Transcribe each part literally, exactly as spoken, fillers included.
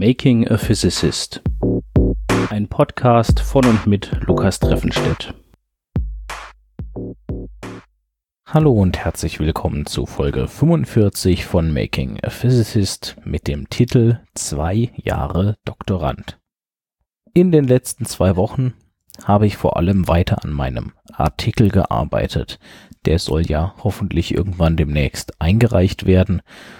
Making a Physicist. Ein Podcast von und mit Lukas Treffenstedt. Hallo und herzlich willkommen zu Folge fünfundvierzig von Making a Physicist mit dem Titel Zwei Jahre Doktorand. In den letzten zwei Wochen habe ich vor allem weiter an meinem Artikel gearbeitet. Der soll ja hoffentlich irgendwann demnächst eingereicht werden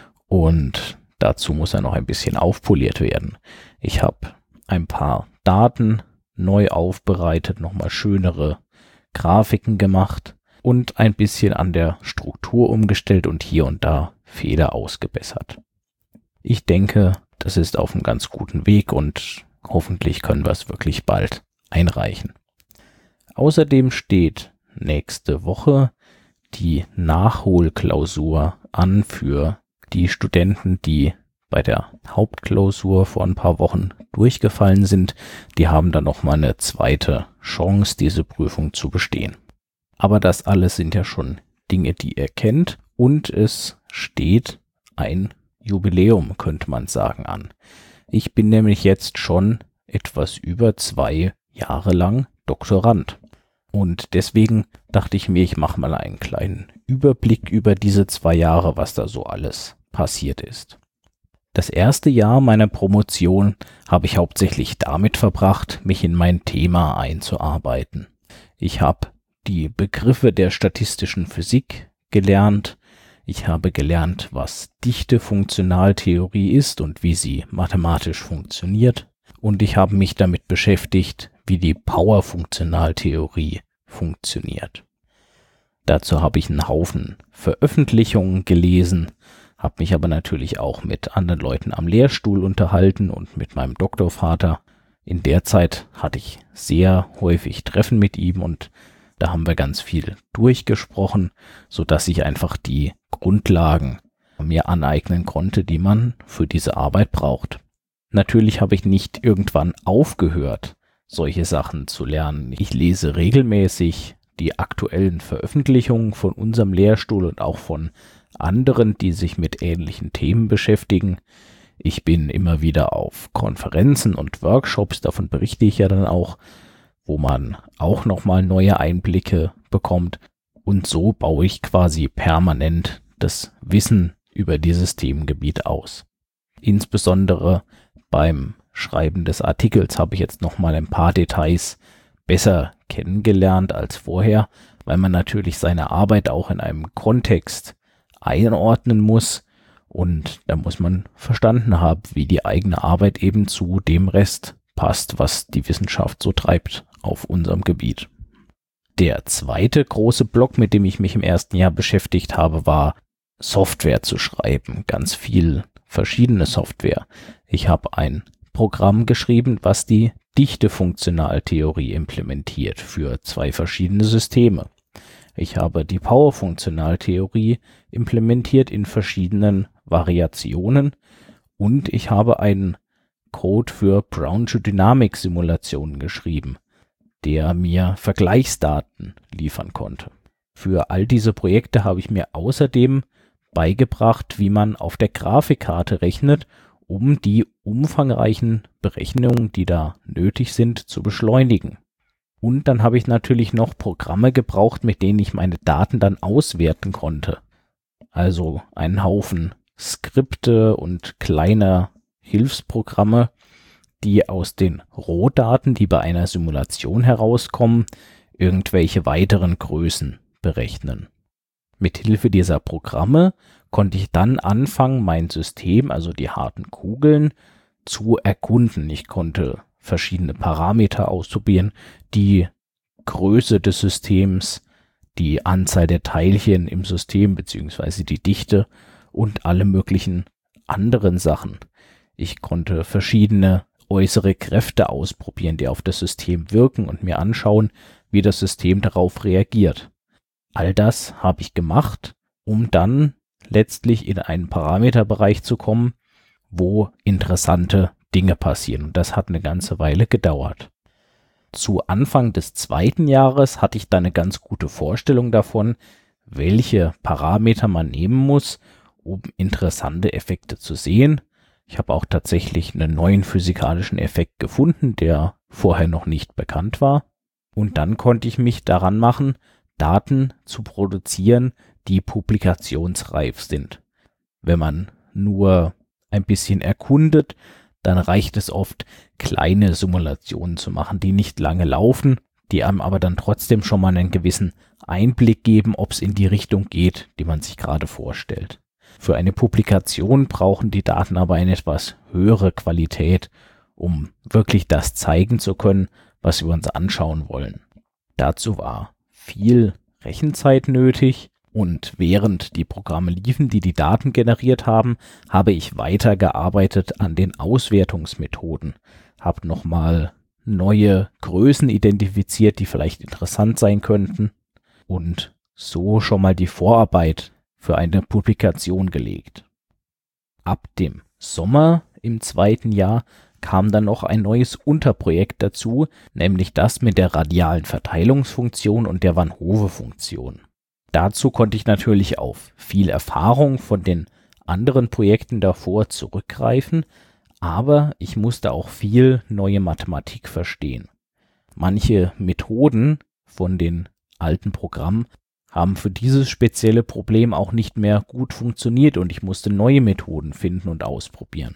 und dazu muss er noch ein bisschen aufpoliert werden. Ich habe ein paar Daten neu aufbereitet, nochmal schönere Grafiken gemacht und ein bisschen an der Struktur umgestellt und hier und da Fehler ausgebessert. Ich denke, das ist auf einem ganz guten Weg und hoffentlich können wir es wirklich bald einreichen. Außerdem steht nächste Woche die Nachholklausur an für die Studenten, die bei der Hauptklausur vor ein paar Wochen durchgefallen sind. Die haben dann nochmal eine zweite Chance, diese Prüfung zu bestehen. Aber das alles sind ja schon Dinge, die ihr kennt. Und es steht ein Jubiläum, könnte man sagen, an. Ich bin nämlich jetzt schon etwas über zwei Jahre lang Doktorand. Und deswegen dachte ich mir, ich mache mal einen kleinen Überblick über diese zwei Jahre, was da so alles passiert ist. Das erste Jahr meiner Promotion habe ich hauptsächlich damit verbracht, mich in mein Thema einzuarbeiten. Ich habe die Begriffe der statistischen Physik gelernt. Ich habe gelernt, was Dichte-Funktionaltheorie ist und wie sie mathematisch funktioniert. Und ich habe mich damit beschäftigt, wie die Power-Funktionaltheorie funktioniert. Dazu habe ich einen Haufen Veröffentlichungen gelesen, habe mich aber natürlich auch mit anderen Leuten am Lehrstuhl unterhalten und mit meinem Doktorvater. In der Zeit hatte ich sehr häufig Treffen mit ihm und da haben wir ganz viel durchgesprochen, sodass ich einfach die Grundlagen mir aneignen konnte, die man für diese Arbeit braucht. Natürlich habe ich nicht irgendwann aufgehört, solche Sachen zu lernen. Ich lese regelmäßig die aktuellen Veröffentlichungen von unserem Lehrstuhl und auch von anderen, die sich mit ähnlichen Themen beschäftigen. Ich bin immer wieder auf Konferenzen und Workshops, davon berichte ich ja dann auch, wo man auch nochmal neue Einblicke bekommt. Und so baue ich quasi permanent das Wissen über dieses Themengebiet aus. Insbesondere beim Schreiben des Artikels habe ich jetzt nochmal ein paar Details besser kennengelernt als vorher, weil man natürlich seine Arbeit auch in einem Kontext einordnen muss und da muss man verstanden haben, wie die eigene Arbeit eben zu dem Rest passt, was die Wissenschaft so treibt auf unserem Gebiet. Der zweite große Block, mit dem ich mich im ersten Jahr beschäftigt habe, war Software zu schreiben, ganz viel verschiedene Software. Ich habe ein Programm geschrieben, was die Dichte-Funktionaltheorie implementiert für zwei verschiedene Systeme. Ich habe die Power-Funktionaltheorie implementiert in verschiedenen Variationen und ich habe einen Code für Brown-Dynamic-Simulationen geschrieben, der mir Vergleichsdaten liefern konnte. Für all diese Projekte habe ich mir außerdem beigebracht, wie man auf der Grafikkarte rechnet, um die umfangreichen Berechnungen, die da nötig sind, zu beschleunigen. Und dann habe ich natürlich noch Programme gebraucht, mit denen ich meine Daten dann auswerten konnte. Also einen Haufen Skripte und kleine Hilfsprogramme, die aus den Rohdaten, die bei einer Simulation herauskommen, irgendwelche weiteren Größen berechnen. Mithilfe dieser Programme konnte ich dann anfangen, mein System, also die harten Kugeln, zu erkunden. Ich konnte verschiedene Parameter ausprobieren, die Größe des Systems, die Anzahl der Teilchen im System bzw. die Dichte und alle möglichen anderen Sachen. Ich konnte verschiedene äußere Kräfte ausprobieren, die auf das System wirken und mir anschauen, wie das System darauf reagiert. All das habe ich gemacht, um dann letztlich in einen Parameterbereich zu kommen, wo interessante Dinge passieren. Und das hat eine ganze Weile gedauert. Zu Anfang des zweiten Jahres hatte ich dann eine ganz gute Vorstellung davon, welche Parameter man nehmen muss, um interessante Effekte zu sehen. Ich Ich habe auch tatsächlich einen neuen physikalischen Effekt gefunden, der vorher noch nicht bekannt war. Und dann konnte ich mich daran machen, Daten zu produzieren, die publikationsreif sind. Wenn man nur ein bisschen erkundet, dann reicht es oft, kleine Simulationen zu machen, die nicht lange laufen, die einem aber dann trotzdem schon mal einen gewissen Einblick geben, ob es in die Richtung geht, die man sich gerade vorstellt. Für eine Publikation brauchen die Daten aber eine etwas höhere Qualität, um wirklich das zeigen zu können, was wir uns anschauen wollen. Dazu war viel Rechenzeit nötig und während die Programme liefen, die die Daten generiert haben, habe ich weitergearbeitet an den Auswertungsmethoden, habe nochmal neue Größen identifiziert, die vielleicht interessant sein könnten und so schon mal die Vorarbeit für eine Publikation gelegt. Ab dem Sommer im zweiten Jahr kam dann noch ein neues Unterprojekt dazu, nämlich das mit der radialen Verteilungsfunktion und der Van Hove-Funktion. Dazu konnte ich natürlich auf viel Erfahrung von den anderen Projekten davor zurückgreifen, aber ich musste auch viel neue Mathematik verstehen. Manche Methoden von den alten Programmen haben für dieses spezielle Problem auch nicht mehr gut funktioniert und ich musste neue Methoden finden und ausprobieren.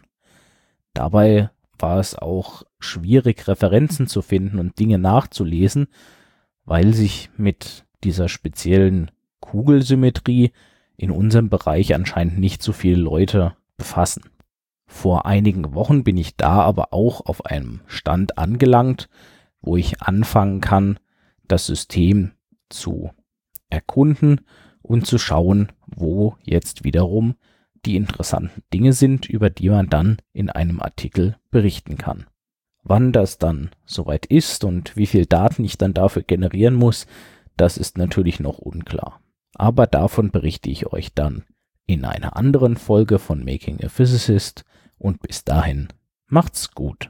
Dabei war es auch schwierig, Referenzen zu finden und Dinge nachzulesen, weil sich mit dieser speziellen Kugelsymmetrie in unserem Bereich anscheinend nicht so viele Leute befassen. Vor einigen Wochen bin ich da aber auch auf einem Stand angelangt, wo ich anfangen kann, das System zu erkunden und zu schauen, wo jetzt wiederum die interessanten Dinge sind, über die man dann in einem Artikel berichten kann. Wann das dann soweit ist und wie viel Daten ich dann dafür generieren muss, das ist natürlich noch unklar. Aber davon berichte ich euch dann in einer anderen Folge von Making a Physicist und bis dahin macht's gut.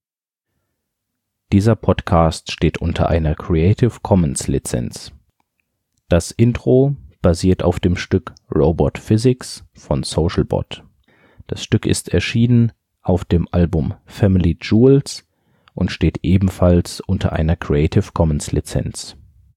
Dieser Podcast steht unter einer Creative Commons Lizenz. Das Intro basiert auf dem Stück Robot Physics von Socialbot. Das Stück ist erschienen auf dem Album Family Jewels und steht ebenfalls unter einer Creative Commons Lizenz.